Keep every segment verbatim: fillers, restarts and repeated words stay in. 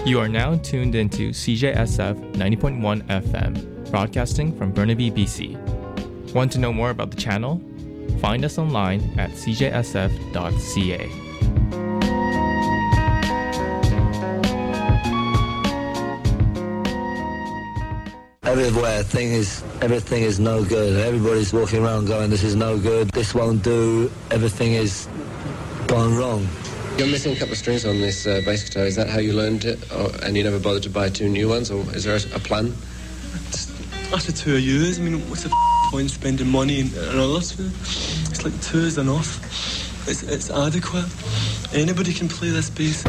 You are now tuned into C J S F ninety point one F M, broadcasting from Burnaby, B C. Want to know more about the channel? Find us online at c j s f dot c a. Everywhere, thing is, everything is no good. Everybody's walking around going, this is no good, this won't do, everything is gone wrong. You're missing a couple of strings on this uh, bass guitar. Is that how you learned it? Or, and you never bothered to buy two new ones? Or is there a, a plan? After two years, I mean, what's the f- point spending money and, and all that? It's like two is enough. It's, it's adequate. Anybody can play this bass.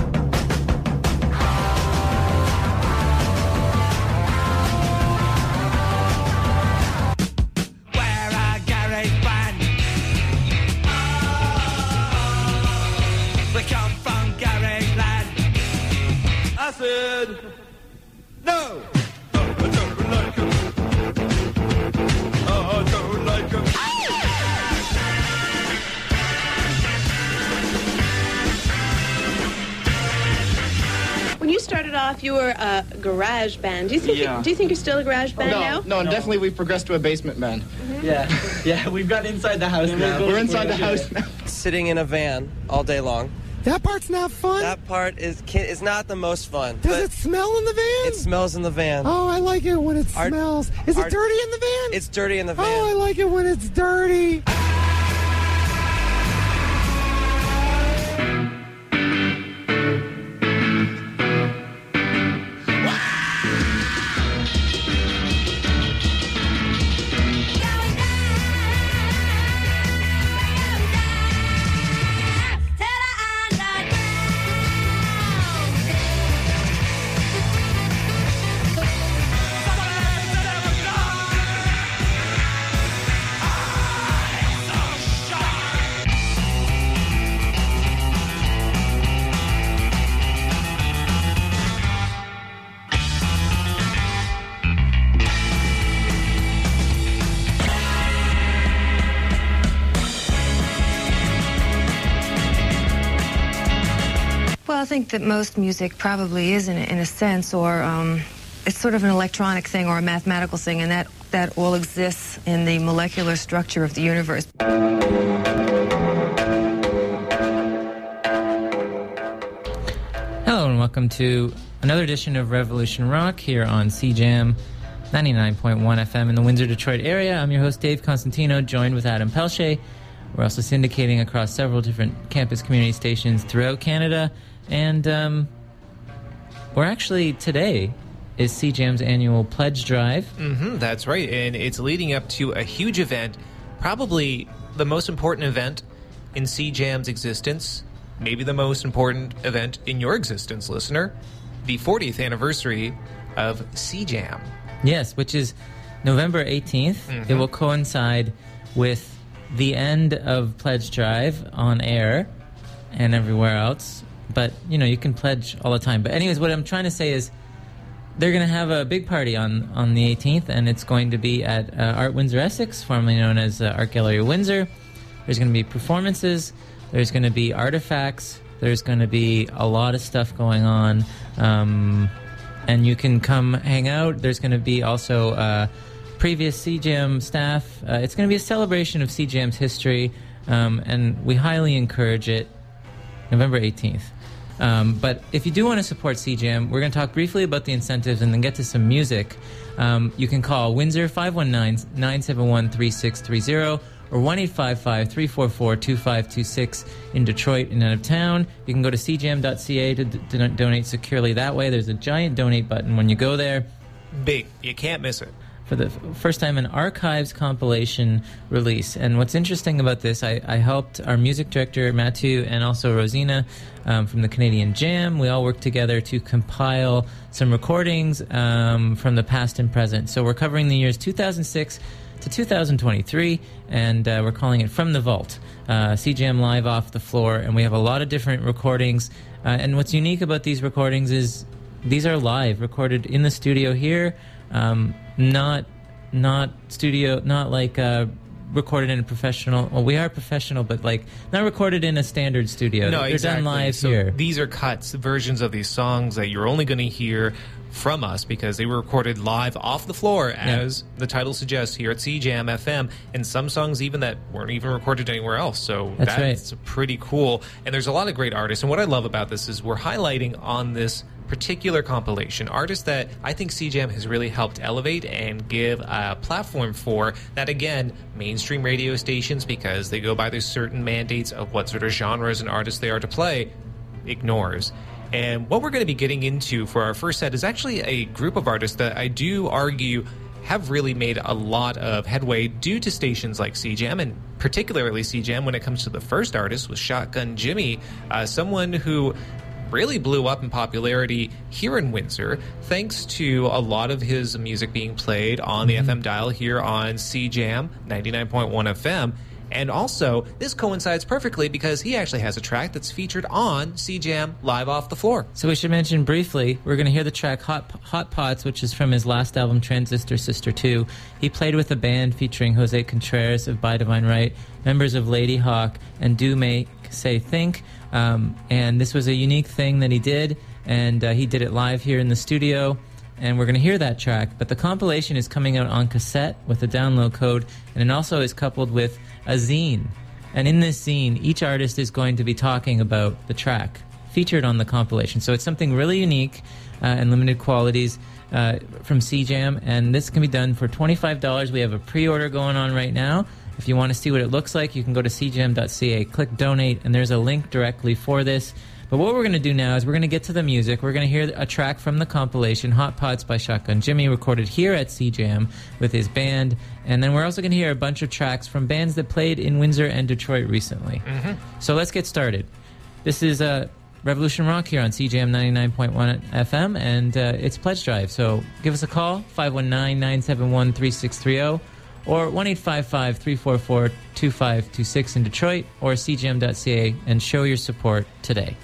No! No, I don't like him. Oh, I don't like him. When you started off, you were a garage band. Do you think? Yeah. You, do you think you're still a garage band no, now? No, no, definitely we've progressed to a basement band. Mm-hmm. Yeah, yeah, we've got inside the house now. We're inside the house now. Sitting in a van all day long. That part's not fun. That part is is not the most fun. Does it smell in the van? It smells in the van. Oh, I like it when it Our, smells. Is our, it dirty in the van? It's dirty in the van. Oh, I like it when it's dirty. I think that most music probably is in a, in a sense, or um, it's sort of an electronic thing or a mathematical thing, and that, that all exists in the molecular structure of the universe. Hello and welcome to another edition of Revolution Rock here on C Jam ninety-nine point one F M in the Windsor, Detroit area. I'm your host, Dave Constantino, joined with Adam Pelche. We're also syndicating across several different campus community stations throughout Canada. And um, we're actually, today is C Jam's annual pledge drive. Mm-hmm, that's right. And it's leading up to a huge event, probably the most important event in C Jam's existence, maybe the most important event in your existence, listener, the fortieth anniversary of C Jam. Yes, which is November eighteenth. Mm-hmm. It will coincide with the end of Pledge Drive on air and everywhere else. But, you know, you can pledge all the time. But anyways, what I'm trying to say is they're going to have a big party on, on the eighteenth, and it's going to be at uh, Art Windsor Essex, formerly known as uh, Art Gallery Windsor. There's going to be performances. There's going to be artifacts. There's going to be a lot of stuff going on. Um, and you can come hang out. There's going to be also uh, previous C Jam staff. Uh, it's going to be a celebration of C Jam's history, um, and we highly encourage it. November eighteenth. Um, but if you do want to support C Jam, we're going to talk briefly about the incentives and then get to some music. Um, you can call Windsor five one nine, nine seven one, three six three zero or one eight five five, three four four, two five two six in Detroit and out of town. You can go to c jam dot c a to, d- to donate securely that way. There's a giant donate button when you go there. Big. You can't miss it. For the f- first time, an archives compilation release. And what's interesting about this, I, I helped our music director, Matthew, and also Rosina um, from the Canadian Jam. We all worked together to compile some recordings um, from the past and present. So we're covering the years two thousand six to two thousand twenty-three, and uh, we're calling it From the Vault. Uh, C Jam Live Off the Floor, and we have a lot of different recordings. Uh, and what's unique about these recordings is these are live, recorded in the studio here. Um, not, not studio, not like uh, recorded in a professional. Well, we are professional, but like not recorded in a standard studio. No, They're exactly. done live so here. These are cuts, versions of these songs that you're only going to hear from us because they were recorded live off the floor, as yeah. the title suggests, here at C Jam F M, and some songs even that weren't even recorded anywhere else. So that's, that's right. pretty cool. And there's a lot of great artists. And what I love about this is we're highlighting on this particular compilation artists that I think C Jam has really helped elevate and give a platform for that, again, mainstream radio stations, because they go by their certain mandates of what sort of genres and artists they are to play, ignores. And what we're going to be getting into for our first set is actually a group of artists that I do argue have really made a lot of headway due to stations like C Jam, and particularly C Jam when it comes to the first artist with Shotgun Jimmy, uh, someone who really blew up in popularity here in Windsor thanks to a lot of his music being played on the mm-hmm. F M dial here on C Jam ninety-nine point one F M. And also, this coincides perfectly because he actually has a track that's featured on C Jam Live Off the Floor. So we should mention briefly, we're going to hear the track Hot, Hot Pots, which is from his last album, Transistor Sister two. He played with a band featuring Jose Contreras of By Divine Right, members of Lady Hawk, and Do Make Say Think. Um, and this was a unique thing that he did, and uh, he did it live here in the studio. And we're going to hear that track. But the compilation is coming out on cassette with a download code, and it also is coupled with a zine. And in this zine, each artist is going to be talking about the track featured on the compilation. So it's something really unique uh, and limited qualities uh, from C Jam, and this can be done for twenty-five dollars. We have a pre-order going on right now. If you want to see what it looks like, you can go to c jam dot c a, click donate, and there's a link directly for this. But what we're going to do now is we're going to get to the music. We're going to hear a track from the compilation, Hot Pots by Shotgun Jimmy, recorded here at C Jam with his band. And then we're also going to hear a bunch of tracks from bands that played in Windsor and Detroit recently. Mm-hmm. So let's get started. This is uh, Revolution Rock here on C Jam ninety-nine point one F M, and uh, it's Pledge Drive. So give us a call, five one nine, nine seven one, three six three zero, or one eight five five, three four four, two five two six in Detroit, or c jam dot c a, and show your support today.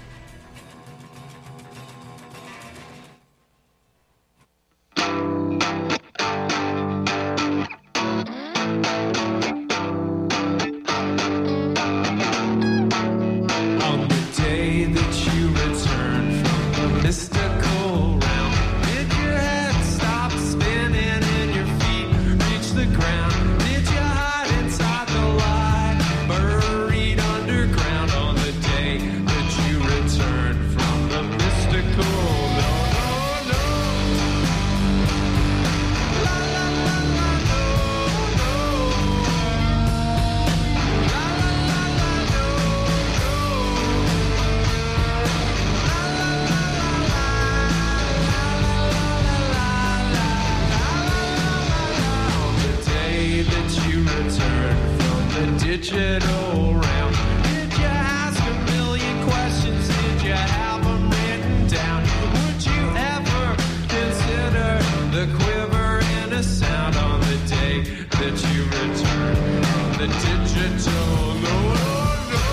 Digital realm. Did you ask a million questions? Did you have them written down? Would you ever consider the quiver in a sound on the day that you return from the digital? No, no, no.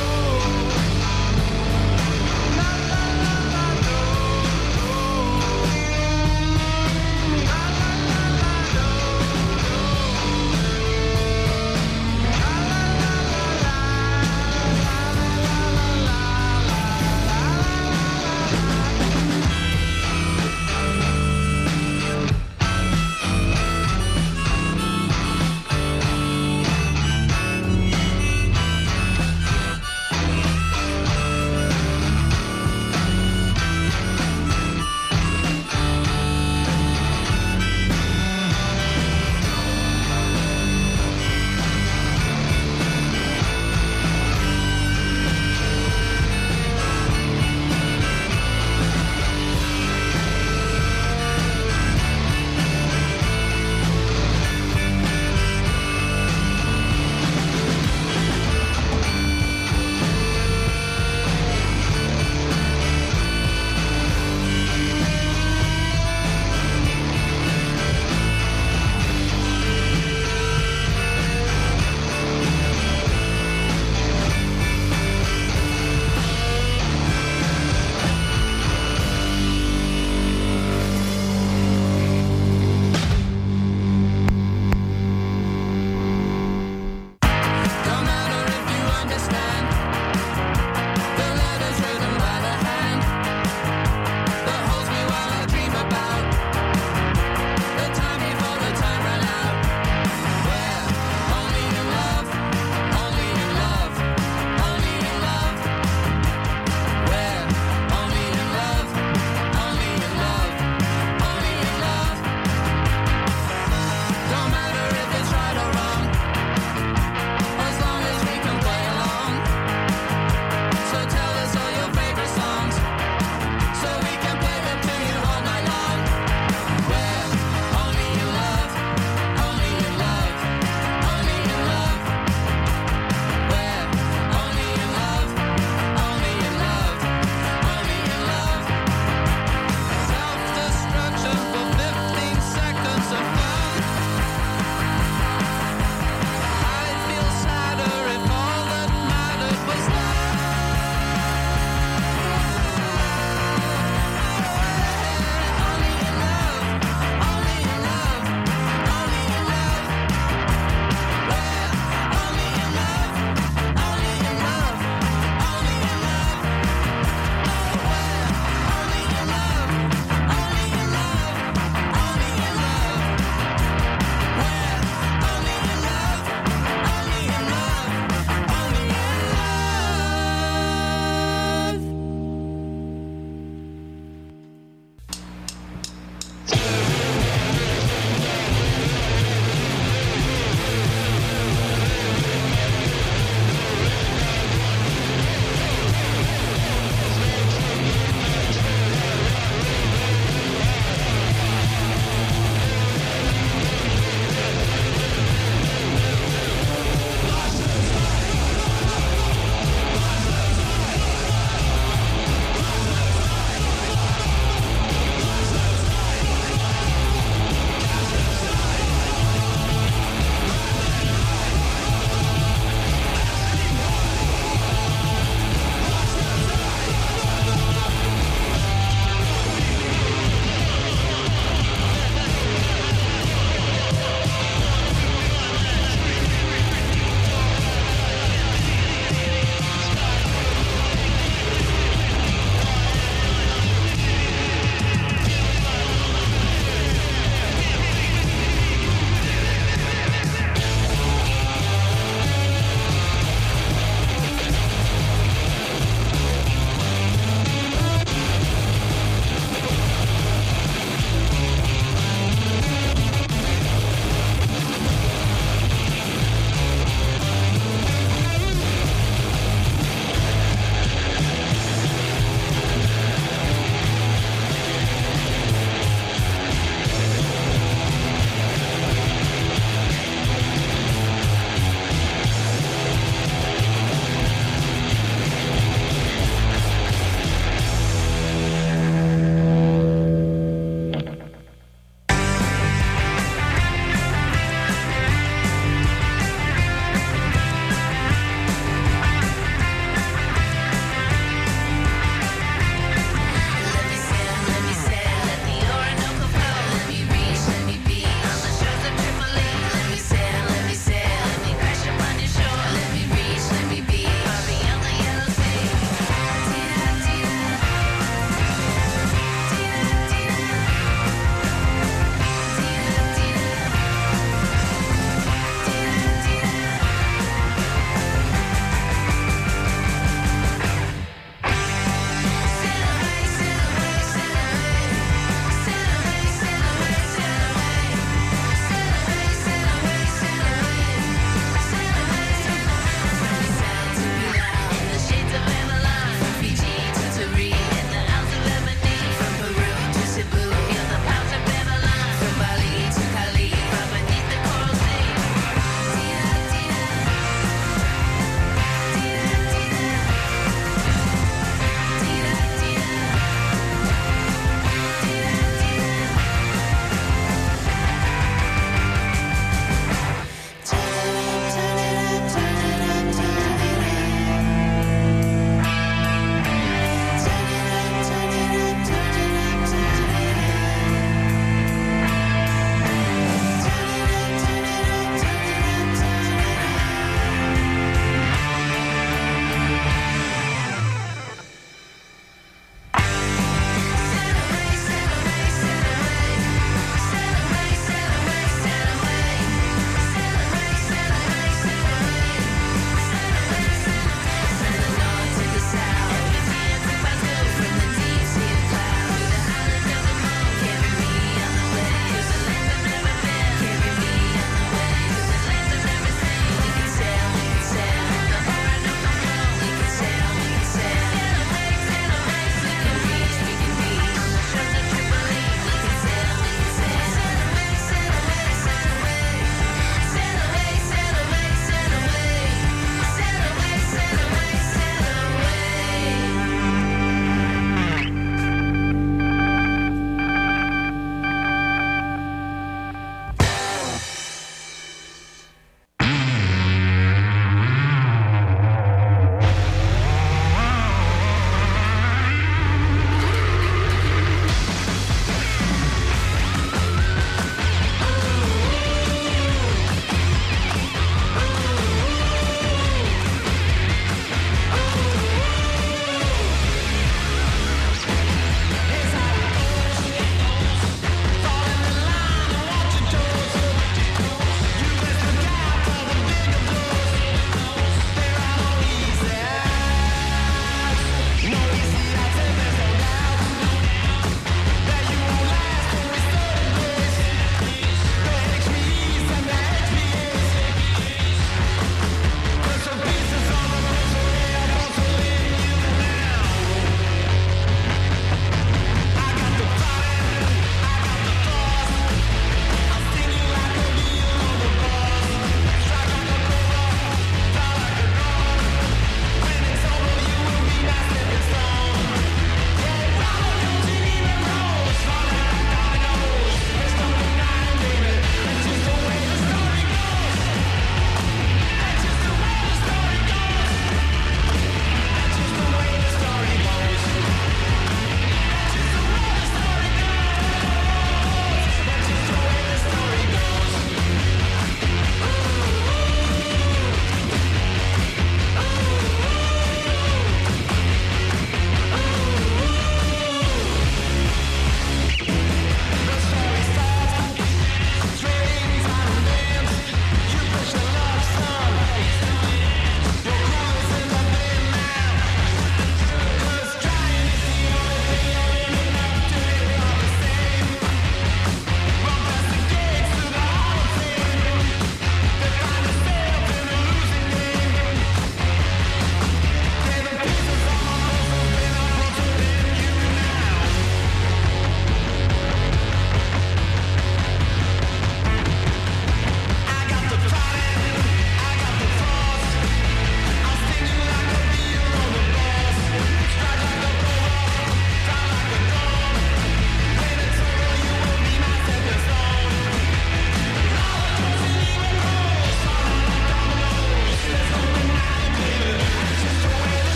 La, la, la, la, no, no. La, la, la, la, no, no. La, la, la, la, la.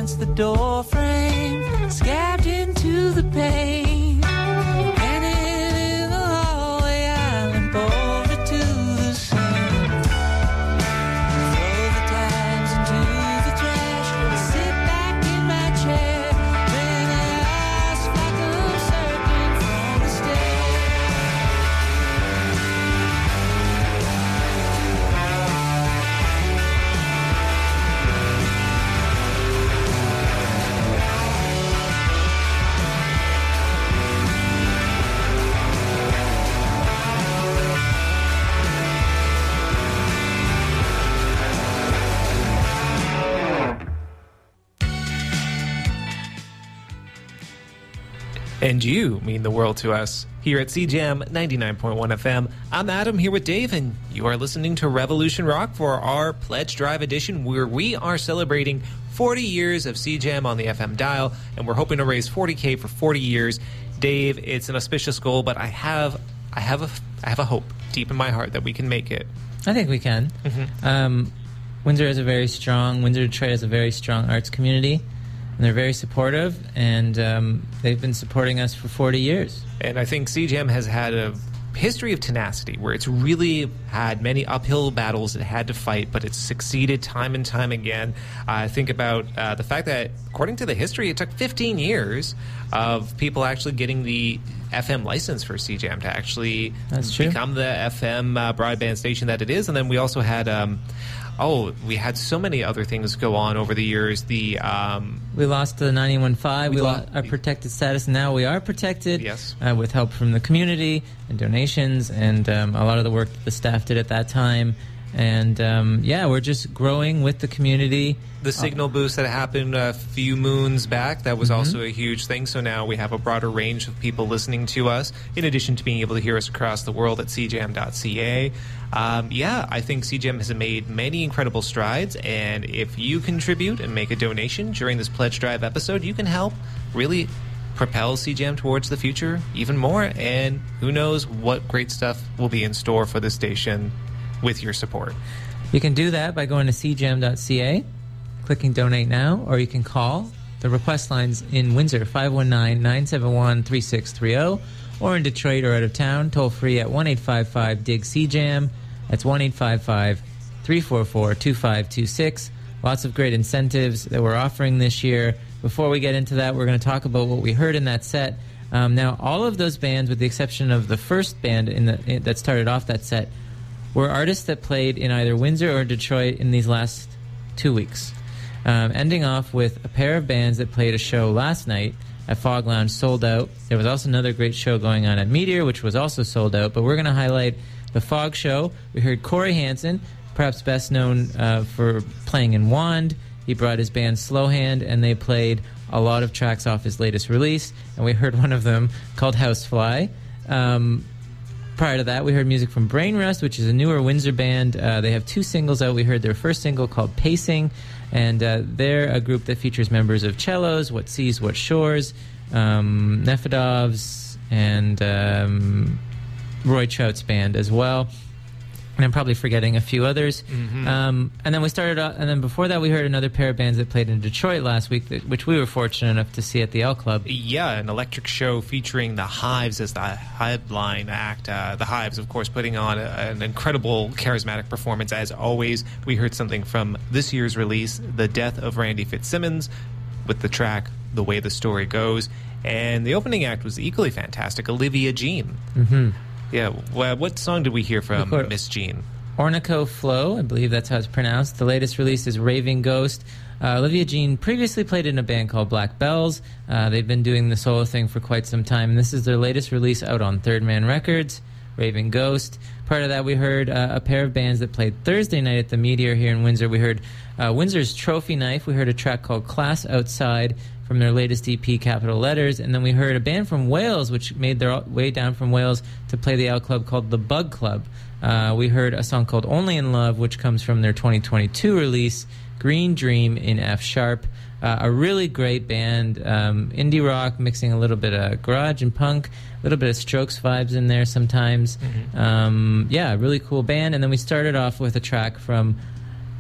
against the door frame, scabbed into the pain. Hanging in the hallway, I limp over to the sand. Throw the tags into the trash, sit back in my chair, bring a house like a circling from the stairs. And you mean the world to us. Here at C Jam ninety-nine point one F M, I'm Adam here with Dave, and you are listening to Revolution Rock for our Pledge Drive edition, where we are celebrating forty years of C Jam on the F M dial, and we're hoping to raise forty K for forty years. Dave, it's an auspicious goal, but I have, I have a, I have a hope deep in my heart that we can make it. I think we can. Mm-hmm. Um, Windsor is a very strong, Windsor Detroit has a very strong arts community, and they're very supportive, and um, they've been supporting us for forty years. And I think C Jam has had a history of tenacity where it's really had many uphill battles it had to fight, but it's succeeded time and time again. I uh, think about uh, the fact that, according to the history, it took fifteen years of people actually getting the F M license for C Jam to actually That's true. become the F M uh, broadband station that it is. And then we also had... Um, Oh, we had so many other things go on over the years. The um, We lost the ninety-one point five. We We, lo- lost our protected status. Now we are protected. Yes. Uh, with help from the community and donations and um, a lot of the work that the staff did at that time. And um, yeah, we're just growing with the community. The signal boost that happened a few moons back, that was Mhm. also a huge thing. So now we have a broader range of people listening to us, in addition to being able to hear us across the world at c jam dot c a. Um, yeah, I think C Jam has made many incredible strides, and if you contribute and make a donation during this Pledge Drive episode, you can help really propel C Jam towards the future even more, and who knows what great stuff will be in store for this station with your support. You can do that by going to c jam dot c a, clicking donate now, or you can call the request lines in Windsor, five one nine, nine seven one, three six three zero, or in Detroit or out of town, toll free at one eight five five D I G C Jam. That's one eight five five, three four four, two five two six. Lots of great incentives that we're offering this year. Before we get into that, we're going to talk about what we heard in that set. Um, now, all of those bands, with the exception of the first band in the, in, that started off that set, were artists that played in either Windsor or Detroit in these last two weeks. Um, ending off with a pair of bands that played a show last night at Fog Lounge, sold out. There was also another great show going on at Meteor, which was also sold out. But we're going to highlight the Fog show. We heard Corey Hansen, perhaps best known uh, for playing in Wand. He brought his band Slowhand, and they played a lot of tracks off his latest release. And we heard one of them called Housefly. Um, prior to that, we heard music from Brain Rust, which is a newer Windsor band. Uh, they have two singles out. We heard their first single called Pacing, and uh, they're a group that features members of Cellos, What Seas, What Shores, um, Nefedovs, and um, Roy Trout's band as well. And I'm probably forgetting a few others. Mm-hmm. Um, and then we started off, and then before that we heard another pair of bands that played in Detroit last week, that, which we were fortunate enough to see at the L Club. Yeah, an electric show featuring the Hives as the headline act. Uh, the Hives, of course, putting on a, an incredible, charismatic performance. As always, we heard something from this year's release, The Death of Randy Fitzsimmons, with the track The Way the Story Goes. And the opening act was equally fantastic, Olivia Jean. Mm-hmm. Yeah, well, what song did we hear from Record- Miss Jean? Ornico Flow, I believe that's how it's pronounced. The latest release is Raving Ghost. Uh, Olivia Jean previously played in a band called Black Bells. Uh, they've been doing the solo thing for quite some time, and this is their latest release out on Third Man Records, Raving Ghost. Part of that, we heard uh, a pair of bands that played Thursday night at the Meteor here in Windsor. We heard uh, Windsor's Trophy Knife. We heard a track called Class Outside from their latest E P, Capital Letters. And then we heard a band from Wales, which made their way down from Wales to play the L Club, called The Bug Club. Uh, we heard a song called Only in Love, which comes from their twenty twenty-two release, Green Dream in F Sharp. Uh, a really great band, um, indie rock, mixing a little bit of garage and punk, a little bit of Strokes vibes in there sometimes. Mm-hmm. Um, yeah, really cool band. And then we started off with a track from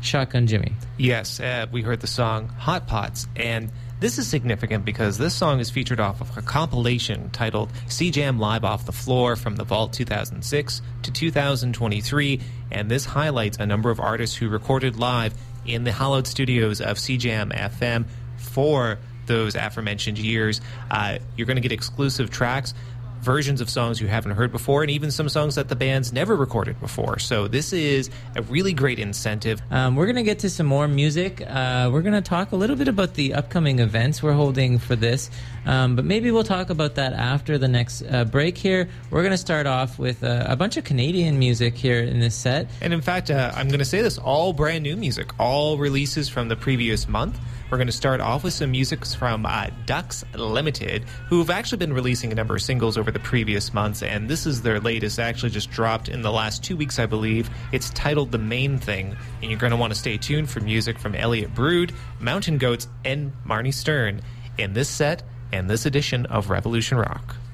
Shotgun Jimmy. Yes, uh, we heard the song Hot Pots, and this is significant because this song is featured off of a compilation titled C Jam Live Off the Floor from the Vault two thousand six to two thousand twenty-three, and this highlights a number of artists who recorded live in the hallowed studios of C Jam F M for those aforementioned years. Uh, you're going to get exclusive tracks, versions of songs you haven't heard before, and even some songs that the band's never recorded before. So this is a really great incentive. Um, we're going to get to some more music. Uh, we're going to talk a little bit about the upcoming events we're holding for this, um, but maybe we'll talk about that after the next uh, break here. We're going to start off with uh, a bunch of Canadian music here in this set. And in fact, uh, I'm going to say this, all brand new music, all releases from the previous month. We're going to start off with some music from uh, Ducks Limited, who've actually been releasing a number of singles over the previous months, and this is their latest, actually just dropped in the last two weeks, I believe. It's titled The Main Thing, and you're going to want to stay tuned for music from Elliot Brood, Mountain Goats, and Marnie Stern in this set and this edition of Revolution Rock.